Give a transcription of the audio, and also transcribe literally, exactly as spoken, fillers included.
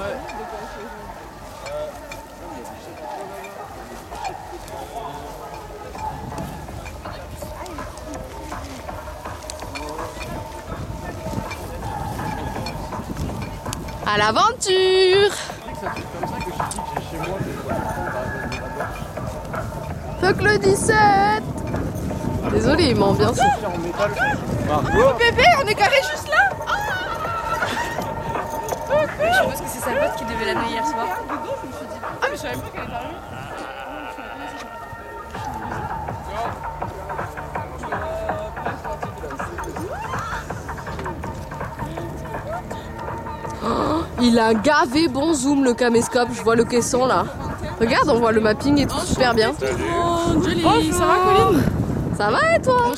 À l'aventure. Fuck le dix-sept. Désolé, il m'ambiance. Oh bébé, on est carré juste là. Je pense que c'est sa pote qui devait l'amener hier soir. Ah mais je savais pas qu'elle était arrivée. Oh, il a gavé bon zoom le caméscope, je vois le caisson là. Regarde, on voit le mapping et tout super bien. Oh, Jolie, ça va Colline? Ça va et toi?